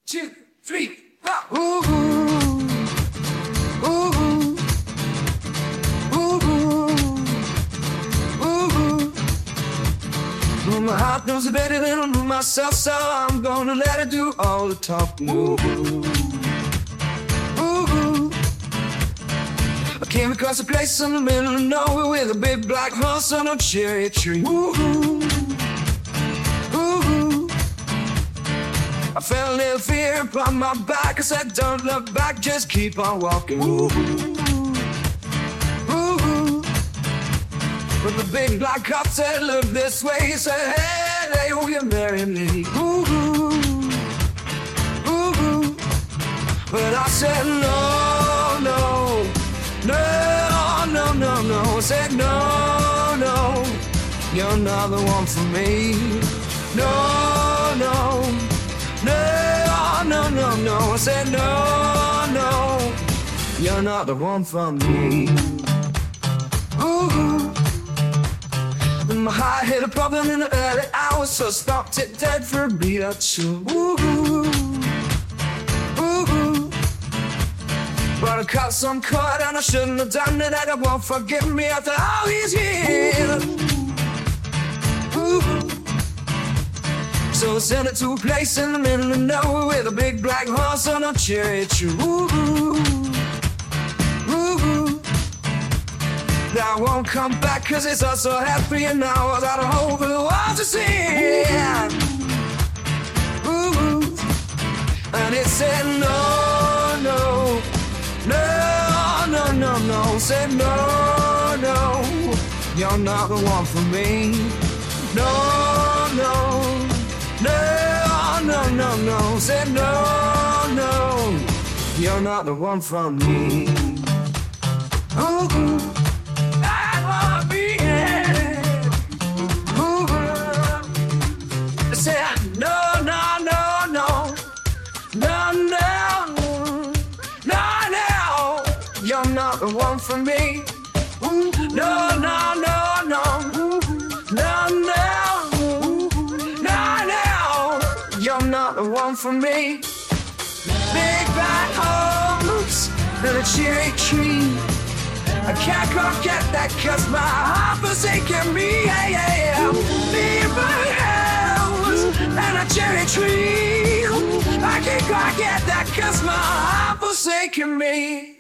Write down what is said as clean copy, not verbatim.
2, 3, 4. Ooh, ooh, ooh, ooh. Well, my heart knows it better than I know myself, so I'm gonna let it do all the talking. Ooh, ooh. I came across a place in the middle of nowhere with a big black horse on a cherry tree. Ooh, ooh. I felt a little fear upon my back. I said, don't look back, just keep on walking. Ooh, ooh. But the big black cop said, look this way. He said, hey, oh, you marry me. Ooh, ooh. But I said, no, no, no, no, no, no. I said, no, no, you're not the one for me. No, no. No, no, no, no. I said no, no, you're not the one for me. Ooh, my heart hit a problem in the early hours, so I stopped it dead for a beat or two. Ooh, ooh. But I caught some cord and I shouldn't have done it. And I won't forgive me after all these years. Ooh. So I sent it to a place in the middle of nowhere with a big black horse on a cherry tree. Ooh, ooh. Now I won't come back cause it's all so happy, and now I got a whole the world to see. Ooh. And it said no, no, no, no, no, no. Said no, no, you're not the one for me. No, no. No, no, no, no. Said no, no, you're not the one for me. Ooh, I wanna be it. Ooh, I said no, no, no, no, no, no, no, no, you're not the one for me. Ooh, no, no, no, no, no, no. You're not the one for me. Big bad homes and a cherry tree. I can't forget that cause my heart forsaken me. Yeah, yeah, yeah. Big bad homes and a cherry tree. I can't forget that cause my heart forsaken me.